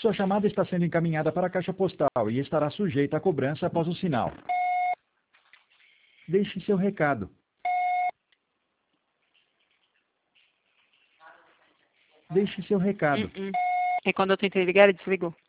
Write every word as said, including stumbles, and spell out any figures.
Sua chamada está sendo encaminhada para a caixa postal e estará sujeita a cobrança após o sinal. Deixe seu recado. Deixe seu recado. Uh -uh. É quando eu tentei ligar, ele desligou.